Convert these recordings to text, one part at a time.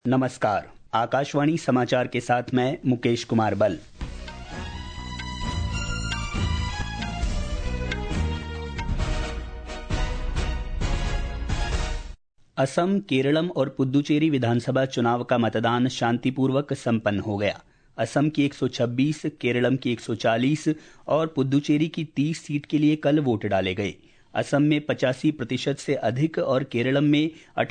नमस्कार। आकाशवाणी समाचार के साथ मैं मुकेश कुमार बल। असम, केरलम और पुद्दुचेरी विधानसभा चुनाव का मतदान शांतिपूर्वक संपन्न हो गया। असम की 126, केरलम की 140 और पुद्दुचेरी की 30 सीट के लिए कल वोट डाले गए। असम में 85% से अधिक और केरलम में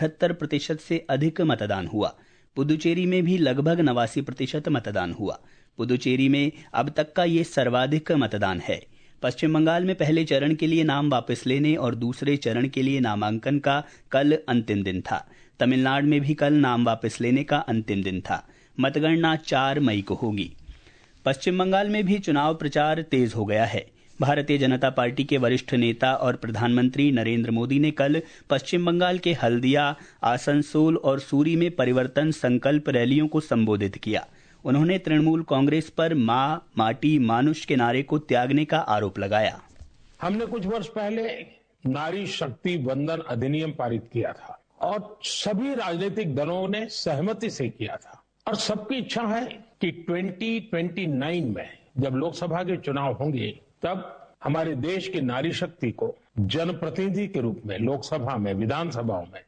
78% से अधिक मतदान हुआ। पुद्दुचेरी में भी लगभग 89% मतदान हुआ। पुद्दुचेरी में अब तक का ये सर्वाधिक मतदान है। पश्चिम बंगाल में पहले चरण के लिए नाम वापस लेने और दूसरे चरण के लिए नामांकन का कल अंतिम दिन था। तमिलनाडु में भी कल नाम वापस लेने का अंतिम दिन था। मतगणना 4 मई को होगी। पश्चिम बंगाल में भी चुनाव प्रचार तेज हो गया है। भारतीय जनता पार्टी के वरिष्ठ नेता और प्रधानमंत्री नरेंद्र मोदी ने कल पश्चिम बंगाल के हल्दिया, आसनसोल और सूरी में परिवर्तन संकल्प रैलियों को संबोधित किया। उन्होंने तृणमूल कांग्रेस पर मां, माटी, मानुष के नारे को त्यागने का आरोप लगाया। हमने कुछ वर्ष पहले नारी शक्ति वंदन अधिनियम पारित किया था और सभी राजनीतिक दलों ने सहमति से किया था और सबकी इच्छा है कि 2029 में जब लोकसभा के चुनाव होंगे तब हमारे देश की नारी शक्ति को जनप्रतिनिधि के रूप में लोकसभा में, विधानसभाओं में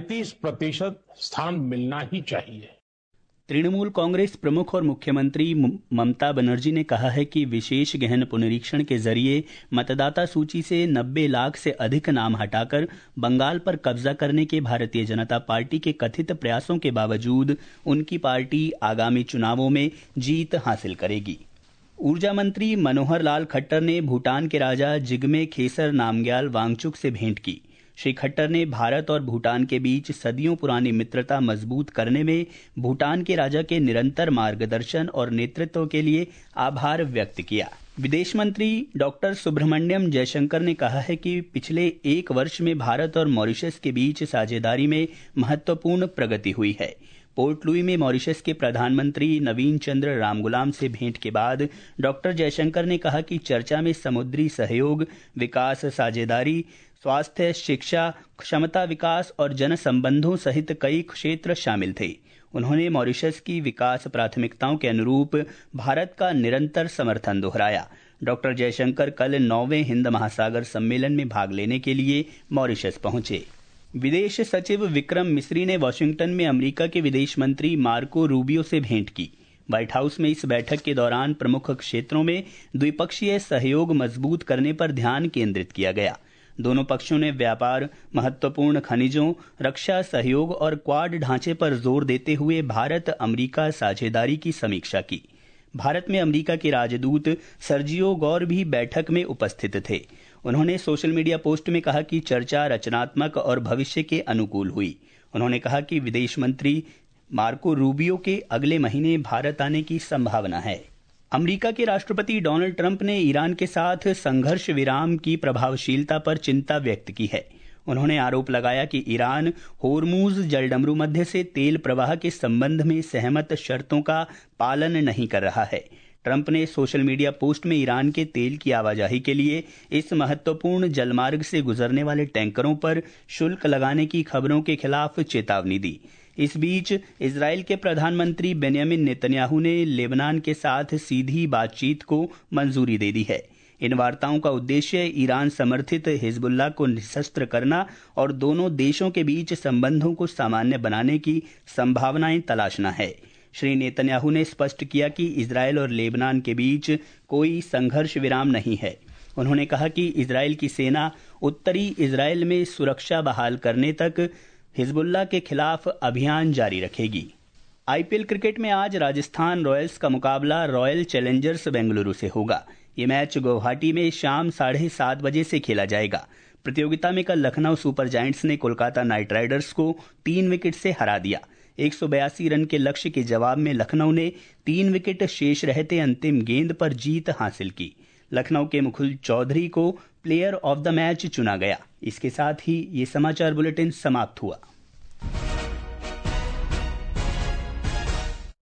33% स्थान मिलना ही चाहिए। तृणमूल कांग्रेस प्रमुख और मुख्यमंत्री ममता बनर्जी ने कहा है कि विशेष गहन पुनरीक्षण के जरिए मतदाता सूची से 90 लाख से अधिक नाम हटाकर बंगाल पर कब्जा करने के भारतीय जनता पार्टी के कथित प्रयासों के बावजूद उनकी पार्टी आगामी चुनावों में जीत हासिल करेगी। ऊर्जा मंत्री मनोहर लाल खट्टर ने भूटान के राजा जिग्मे खेसर नामग्याल वांगचुक से भेंट की। श्री खट्टर ने भारत और भूटान के बीच सदियों पुरानी मित्रता मजबूत करने में भूटान के राजा के निरंतर मार्गदर्शन और नेतृत्व के लिए आभार व्यक्त किया। विदेश मंत्री डॉक्टर सुब्रमण्यम जयशंकर ने कहा है कि पिछले 1 वर्ष में भारत और मॉरिशस के बीच साझेदारी में महत्वपूर्ण प्रगति हुई है। पोर्ट लुई में मॉरिशस के प्रधानमंत्री नवीन चंद्र रामगुलाम से भेंट के बाद डॉक्टर जयशंकर ने कहा कि चर्चा में समुद्री सहयोग, विकास साझेदारी, स्वास्थ्य, शिक्षा, क्षमता विकास और जन संबंधों सहित कई क्षेत्र शामिल थे। उन्होंने मॉरिशस की विकास प्राथमिकताओं के अनुरूप भारत का निरंतर समर्थन दोहराया। डॉक्टर जयशंकर कल 9वें हिंद महासागर सम्मेलन में भाग लेने के लिए मॉरिशस पहुंचे। विदेश सचिव विक्रम मिस्री ने वॉशिंगटन में अमेरिका के विदेश मंत्री मार्को रूबियो से भेंट की। व्हाइट हाउस में इस बैठक के दौरान प्रमुख क्षेत्रों में द्विपक्षीय सहयोग मजबूत करने पर ध्यान केंद्रित किया गया। दोनों पक्षों ने व्यापार, महत्वपूर्ण खनिजों, रक्षा सहयोग और क्वाड ढांचे पर जोर देते हुए भारत अमेरिका साझेदारी की समीक्षा की। भारत में अमेरिका के राजदूत सर्जियो गौर भी बैठक में उपस्थित थे। उन्होंने सोशल मीडिया पोस्ट में कहा कि चर्चा रचनात्मक और भविष्य के अनुकूल हुई। उन्होंने कहा कि विदेश मंत्री मार्को रूबियो के अगले महीने भारत आने की संभावना है। अमेरिका के राष्ट्रपति डोनाल्ड ट्रंप ने ईरान के साथ संघर्ष विराम की प्रभावशीलता पर चिंता व्यक्त की है। उन्होंने आरोप लगाया कि ईरान होर्मुज जलडमरू मध्य से तेल प्रवाह के संबंध में सहमत शर्तों का पालन नहीं कर रहा है। ट्रंप ने सोशल मीडिया पोस्ट में ईरान के तेल की आवाजाही के लिए इस महत्वपूर्ण जलमार्ग से गुजरने वाले टैंकरों पर शुल्क लगाने की खबरों के खिलाफ चेतावनी दी। इस बीच इजराइल के प्रधानमंत्री बेंयामिन नेतन्याहू ने लेबनान के साथ सीधी बातचीत को मंजूरी दे दी है। इन वार्ताओं का उद्देश्य ईरान समर्थित हिजबुल्लाह को निशस्त्र करना और दोनों देशों के बीच संबंधों को सामान्य बनाने की संभावनाएं तलाशना है। श्री नेतन्याहू ने स्पष्ट किया कि इजराइल और लेबनान के बीच कोई संघर्ष विराम नहीं है। उन्होंने कहा कि इजराइल की सेना उत्तरी इजराइल में सुरक्षा बहाल करने तक हिजबुल्लाह के खिलाफ अभियान जारी रखेगी। आईपीएल क्रिकेट में आज राजस्थान रॉयल्स का मुकाबला रॉयल चैलेंजर्स बेंगलुरु से होगा। ये मैच गुवाहाटी में शाम 7:30 बजे से खेला जाएगा। प्रतियोगिता में कल लखनऊ सुपर जायंट्स ने कोलकाता नाइट राइडर्स को 3 विकेट से हरा दिया। 182 रन के लक्ष्य के जवाब में लखनऊ ने 3 विकेट शेष रहते अंतिम गेंद पर जीत हासिल की। लखनऊ के मुकुल चौधरी को प्लेयर ऑफ द मैच चुना गया। इसके साथ ही ये समाचार बुलेटिन समाप्त हुआ।